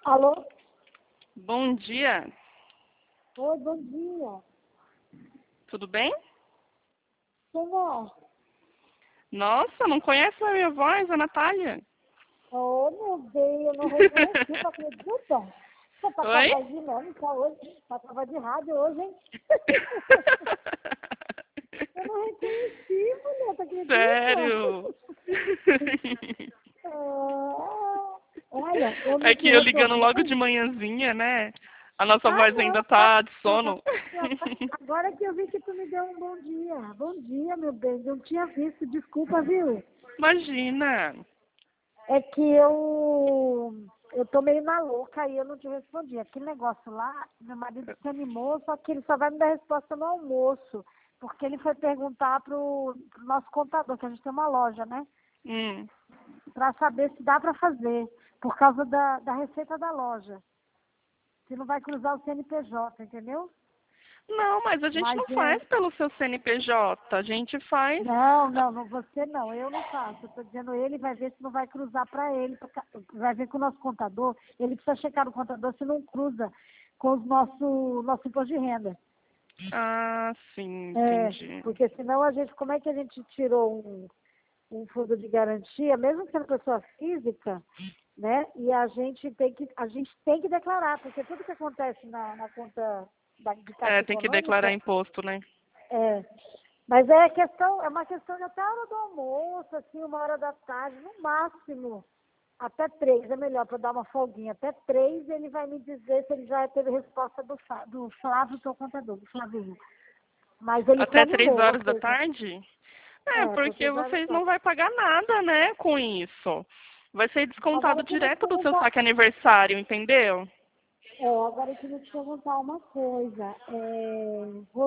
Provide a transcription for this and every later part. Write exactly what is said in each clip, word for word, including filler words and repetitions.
Alô? Bom dia, Oi, bom dia. tudo bem? Quem é? Nossa, não conhece a minha voz, a Natália? Oh, meu Deus, eu não reconheci, tu acredita? Você tá com a Oi? voz dinâmica hoje, tá com a voz de rádio hoje, hein? Eu não reconheci, mulher, tu Sério? acredita? Ah, olha, eu É não te que eu ligando logo retornei. de manhãzinha, né? A nossa Ah, voz ainda não, tá. tá de sono. Agora que eu vi que tu me deu um bom dia. Bom dia, meu bem, eu não tinha visto, desculpa, viu? Imagina. É que eu eu tô meio maluca e eu não te respondi. Aquele negócio lá, meu marido se animou, só que ele só vai me dar resposta no almoço. Porque ele foi perguntar pro, pro nosso contador, que a gente tem uma loja, né? Hum. Pra saber se dá pra fazer, por causa da, da receita da loja. Se não vai cruzar o C N P J, entendeu? Não, mas a gente Mas não é. faz pelo seu C N P J. A gente faz. Não, não, não, você não, eu não faço. Eu tô dizendo, ele vai ver se não vai cruzar para ele. Porque vai ver com o nosso contador, ele precisa checar no contador se não cruza com o nosso, nosso imposto de renda. Ah, sim, É, entendi. porque senão a gente, como é que a gente tirou um, um fundo de garantia, mesmo sendo pessoa física, né? E a gente tem que, a gente tem que declarar, porque tudo que acontece na, na conta da, de É, Caixa tem que declarar Econômica, imposto, né? é, mas é questão, é uma questão de até a hora do almoço, assim, uma hora da tarde, no máximo. Até três é melhor para dar uma folguinha. Até três ele vai me dizer se ele já teve resposta do, Fa- do Flávio, seu contador, do Flavinho. Mas ele se Até três animou, ou horas da seja, tarde? É, é, até porque três horas vocês só. não vai pagar nada, né, com isso. Vai ser descontado Agora eu queria te direto do seu perguntar, saque aniversário, entendeu? é, agora eu queria te perguntar uma coisa. É,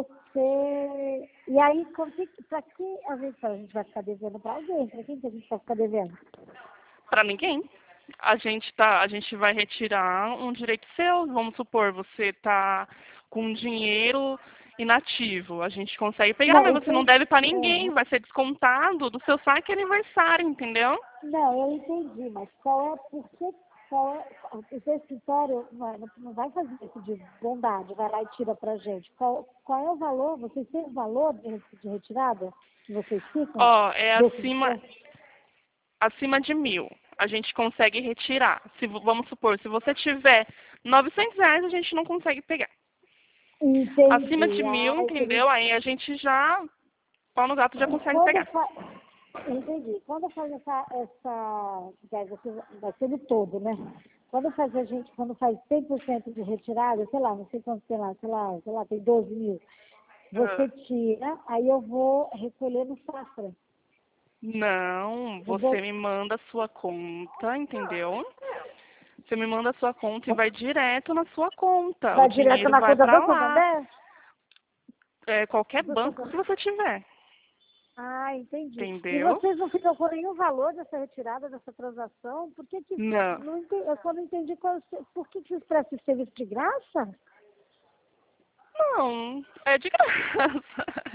você. E aí, para que a gente, a gente vai ficar devendo para alguém? Para quem que a gente vai ficar devendo? Pra ninguém. A gente tá, a gente vai retirar um direito seu. Vamos supor, você tá com dinheiro inativo. A gente consegue pegar, Não, mas você não entendi. deve pra É, ninguém. Vai ser descontado do seu saque aniversário, entendeu? não, eu entendi, mas qual é, por que, qual é, o seu escritório não, é- não vai fazer isso de bondade, vai lá e tira pra gente. Qual, qual é o valor, vocês têm o valor de, de retirada que vocês ficam Ó, é desse acima, imposto? acima de mil. A gente consegue retirar. Se, vo- vamos supor, se você tiver novecentos reais, a gente não consegue pegar. Acima de Entendi. mil, Ah, por isso. entendeu? Aí a gente já, pau no gato, já E consegue quando pegar. faz, entendi. Quando faz essa, essa, vai ser vai ser no todo, né? Quando faz a gente, quando faz cem por cento de retirada, sei lá, não sei quanto tem lá, sei lá, sei lá, tem doze mil. Você Ah. tira, aí eu vou recolher no Safra. Não, Eu você vou, me manda a sua conta, entendeu? Você me manda a sua conta e vai direto na sua conta. O vai direto dinheiro na vai conta pra do lá. Santander? É, qualquer Do banco que Santander. você tiver, Ah, entendi. E entendeu? vocês não ficam com nenhum valor dessa retirada, dessa transação? Por que que, Não. não entendi, eu só não entendi qual, por que que vocês prestam esse serviço de graça? Não, é de graça.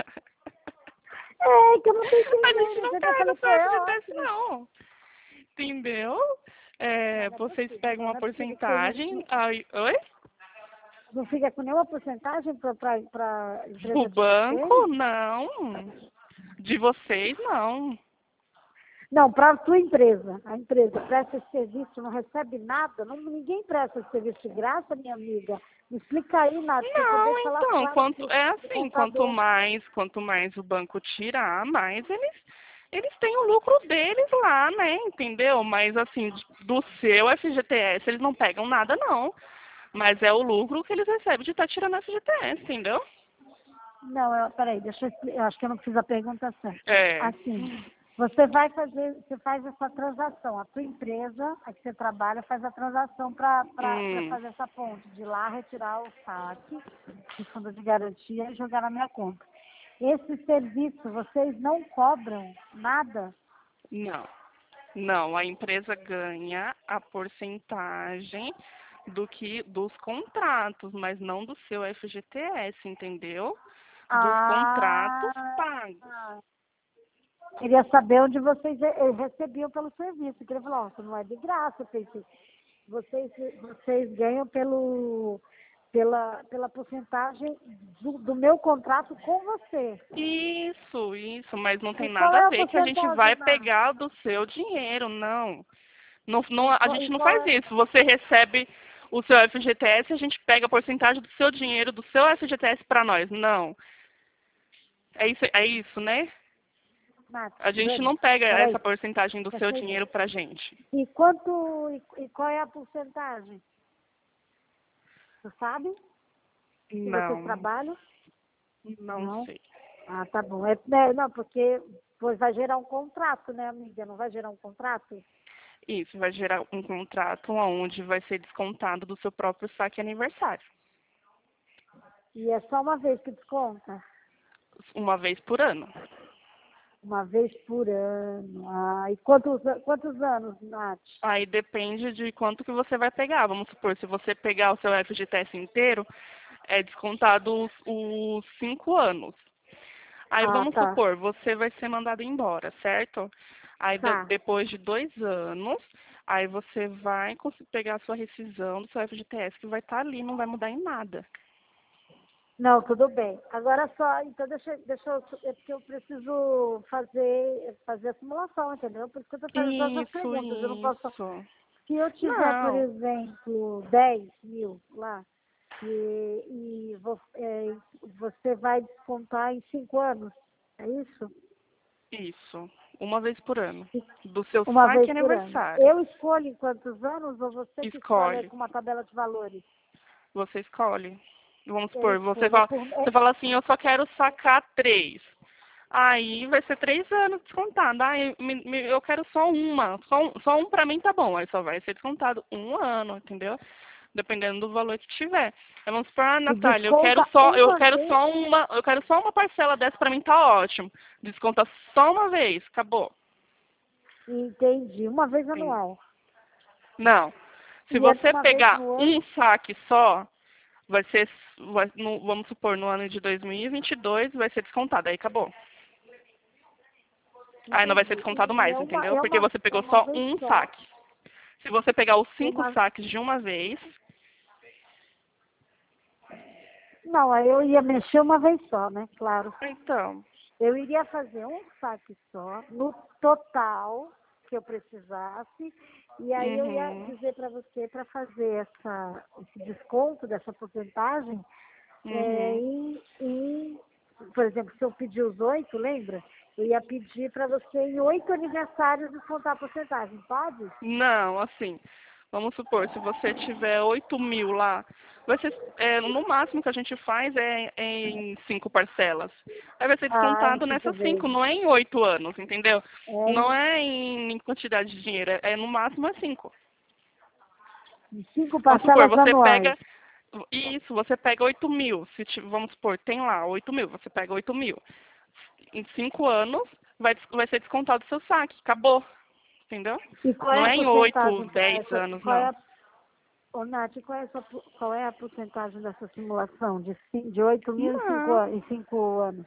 É, que eu não tô A gente entendendo. não Eu já pega falei, o pô, seu é F G T S, ótimo. não. Entendeu? Não, É, não é vocês possível. pegam Não, uma não é possível que vocês não, porcentagem. Aí, oi? não fica com nenhuma porcentagem para a O empresa de vocês. banco, não. De vocês, não. Não, para a sua empresa. A empresa presta esse serviço, não recebe nada. Não, ninguém presta esse serviço de graça, minha amiga. Me explica aí, Nath, para eu poder Não, falar então, claro quanto pro, é pro assim, quanto contador. mais, quanto mais o banco tirar, mais eles eles têm o lucro deles lá, né? Entendeu? Mas assim, do seu F G T S eles não pegam nada não. Mas é o lucro que eles recebem de estar tirando F G T S, entendeu? Não, eu, peraí, deixa eu explicar. Eu acho que eu não fiz a pergunta certa. É. Assim, você vai fazer, você faz essa transação. A tua empresa, a que você trabalha, faz a transação para Hum, fazer essa ponte, de ir lá retirar o saque do fundo de garantia e jogar na minha conta. Esse serviço, vocês não cobram nada? não. Não, a empresa ganha a porcentagem do que dos contratos, mas não do seu F G T S, entendeu? Dos contratos Ah, pagos. queria saber onde vocês eh, recebiam pelo serviço. Queria falar, ó, isso não é de graça. Eu pensei. vocês, vocês ganham pelo, pela, pela porcentagem do, do meu contrato com você. Isso, isso, mas não tem E qual nada é a a ver que a gente vai porcentagem, Nath? pegar do seu dinheiro, não. Não, não. E, A qual- gente e não qual faz é? isso. Você recebe o seu F G T S, a gente pega a porcentagem do seu dinheiro, do seu F G T S para nós. Não. É isso, é isso, né? Nath, A gente Dani, não pega essa peraí, porcentagem do seu deixa eu ver. dinheiro pra gente. E quanto, e, e qual é a porcentagem? Tu sabe? Que vocês Não, trabalham? não Não? sei. Ah, tá bom. É, é, não, porque pois vai gerar um contrato, né, amiga? Não vai gerar um contrato? Isso vai gerar um contrato onde vai ser descontado do seu próprio saque aniversário, E é só uma vez que desconta? uma vez por ano. Uma vez por ano. Ah, e quantos, quantos anos, Nath? Aí depende de quanto que você vai pegar. Vamos supor, se você pegar o seu F G T S inteiro, é descontado os, os cinco anos. Aí Ah, vamos tá. supor, você vai ser mandado embora, certo? Aí de- Tá. depois de dois anos, aí você vai conseguir pegar a sua rescisão do seu F G T S, que vai estar ali, não vai mudar em nada. Não, tudo bem. Agora só, então deixa, deixa eu, é porque eu preciso fazer, fazer a simulação, entendeu? Por isso que eu estou fazendo todas as Isso, perguntas. Eu não posso. isso. Se eu tiver, por Não, exemplo, dez mil lá, e, e vo- é, você vai descontar em cinco anos, é isso? isso. Uma vez por ano. Do seu Uma saque vez por ano. aniversário. Eu escolho em quantos anos ou você que escolhe Escolhe. com uma tabela de valores? Você escolhe. Vamos Eu supor, você escolho. É fala, por, é, você fala assim, eu só quero sacar três. Aí vai ser três anos descontado. Ah, eu, me- me- eu quero só uma. Só um, só um pra mim tá bom. Aí só vai ser descontado um ano, entendeu? Dependendo do valor que tiver. Aí vamos supor, ah, e Natália, eu quero desconta só, eu uma quero vez. só uma, eu quero só uma parcela dessa pra mim tá ótimo. Desconta só uma vez, acabou. Entendi. Uma vez Sim. anual. Não. Se E é você uma vez pegar no ano. um saque só, vai ser, vai- no- vamos supor, no ano de dois mil e vinte e dois vai ser descontado. Aí acabou. Aí não vai ser Entendi. descontado E mais, é uma, entendeu? é Porque uma, você é pegou uma só vez um só. saque. Se você pegar os cinco Uma... saques de uma vez, Não, aí eu ia mexer uma vez só, né? Claro. então. Eu iria fazer um saque só, no total que eu precisasse, e aí eu ia Uhum. dizer para você para fazer essa, esse desconto dessa porcentagem é, Uhum. em, em, por exemplo, se eu pedir os oito, lembra? Eu ia pedir para você em oito aniversários descontar a porcentagem, pode? Não, assim, vamos supor, se você tiver oito mil lá, vai ser, é, no máximo que a gente faz é, é em cinco parcelas. Aí vai ser Ah, em descontado cinco nessas cinco, vezes. não é em oito anos, entendeu? É, Não em é em, em quantidade de dinheiro, é, é no máximo é cinco. em cinco Vamos supor, parcelas você anuais. pega, isso, você pega oito mil, se, ti- vamos supor, tem lá oito mil, você pega oito mil. Em cinco anos, vai, des- vai ser descontado o seu saque, acabou, entendeu? E qual é Não a é em oito, porcentagem para dez essa? anos, Qual é não. a Ô, Nath, qual é, a sua, qual é a porcentagem dessa simulação de, cin- de oito mil em cinco, Não. an- em cinco anos?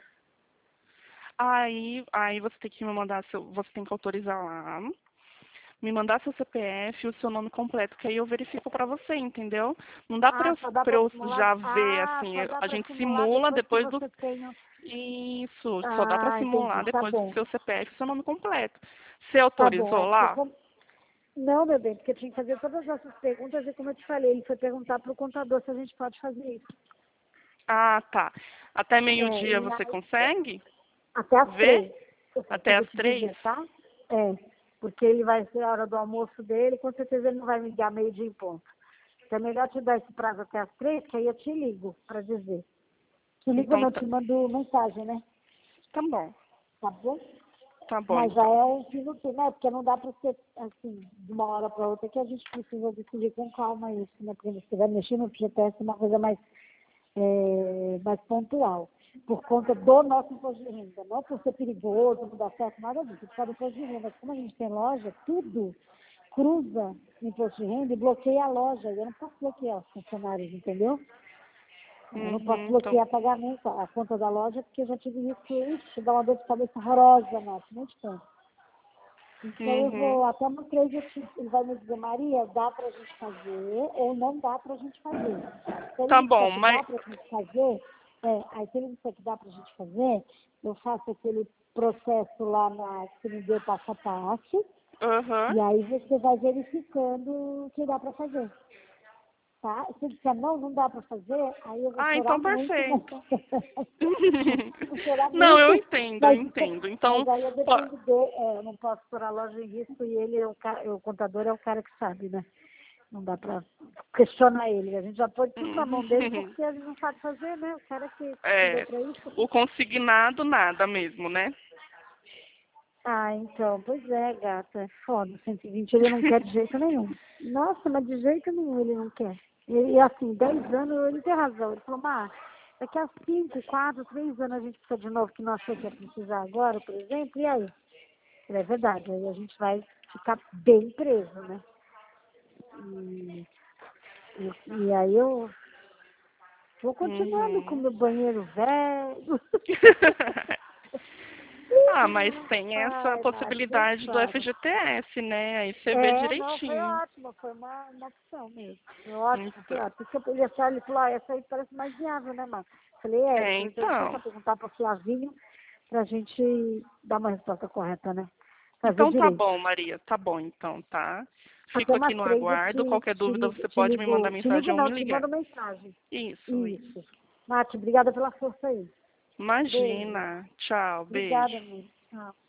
Aí, aí você tem que me mandar seu, você tem que autorizar lá, me mandar seu C P F e o seu nome completo, que aí eu verifico pra você, entendeu? Não dá pra Ah, eu, só dá pra para eu simular? já ver, Ah, assim, só dá a para gente simular simula depois que depois do. você tenha... Isso, só dá pra Ah, entendi, simular tá depois do bom. seu C P F e seu nome completo. Você Tá bom, é autorizou porque lá? como... Não, meu bem, porque eu tinha que fazer todas essas perguntas e como eu te falei, ele foi perguntar para o contador se a gente pode fazer isso. Ah, tá. Até É, meio-dia e você aí, consegue até as ver? três, eu Até consigo as te três? dizer, tá? É, porque ele vai ser a hora do almoço dele, com certeza ele não vai me ligar meio dia em ponto. Então é melhor te dar esse prazo até as três, que aí eu te ligo para dizer. Te ligo, Então não, tá, te mando mensagem, né? tá bom. Tá bom? Tá bom, Mas já então. é um minuto, né? Porque não dá para ser assim, de uma hora para outra, que a gente precisa decidir com calma isso, né? Porque você vai mexer no G P S é uma coisa mais, é, mais pontual. Por conta do nosso imposto de renda. Não por ser perigoso, não dar certo, nada disso. Por causa do imposto de renda. Como a gente tem loja, tudo cruza o imposto de renda e bloqueia a loja. Eu não posso bloquear os funcionários, entendeu? Eu não posso Uhum, então, bloquear pagamento, a conta da loja, porque eu já tive isso, ixi, dá uma dor de cabeça horrorosa, Nath, não te conto. Então eu Uhum. vou até uma três, eu te- ele vai me dizer, Maria, dá pra gente fazer ou não dá pra gente fazer. Se ele Tá me bom, disser que mas... dá pra gente fazer, é, aí se ele me disser que dá pra gente fazer, eu faço aquele processo lá na que me deu passo a passo, Aham. e aí você vai verificando o que dá pra fazer. Tá? Se ele disser não, não dá pra fazer, aí eu vou Ah, chorar então muito, mas perfeito. vou chorar Não, eu muito, entendo, eu mas, entendo. mas Então, aí eu po- dependo dele, é, eu não posso pôr a loja em risco e ele, é o, cara, o contador é o cara que sabe, né? Não dá pra questionar ele. A gente já pôs tudo na mão dele porque ele não sabe fazer, né? O cara que estudou é, pra isso. o consignado nada mesmo, né? Ah, então, pois é, gata, é foda. cento e vinte ele não quer de jeito nenhum. Nossa, mas de jeito nenhum ele não quer. E, e assim, dez anos ele tem razão. Ele falou, mas daqui a cinco, quatro, três anos a gente precisa de novo, que não achou que ia precisar agora, por exemplo, e aí? É verdade, aí a gente vai ficar bem preso, né? E, e, e aí eu vou continuando com Uhum. meu banheiro velho. Ah, mas tem essa Ai, Nath, você possibilidade do sabe. F G T S, né? Aí você vê É, não, foi direitinho. ótimo, foi uma, uma opção mesmo. Foi ótimo, foi Então, ótimo. Porque eu ia achar, ele falou, ah, essa aí parece mais viável, né, mano? Falei, é, é, depois deixa eu então. só perguntar pro Flavinho pra gente dar uma resposta correta, né? Fazer Então tá direito. bom, Maria. Tá bom, então, tá? Até Fico aqui umas no três eu aguardo. te, Qualquer te, dúvida ligo, você te pode me mandar ligo, te ligo mensagem ou não, me te ligar. mando mensagem. Isso, isso. Isso. Nath, obrigada pela força aí. Beijo. Imagina. Tchau, Obrigada, beijo. amigo. Tchau.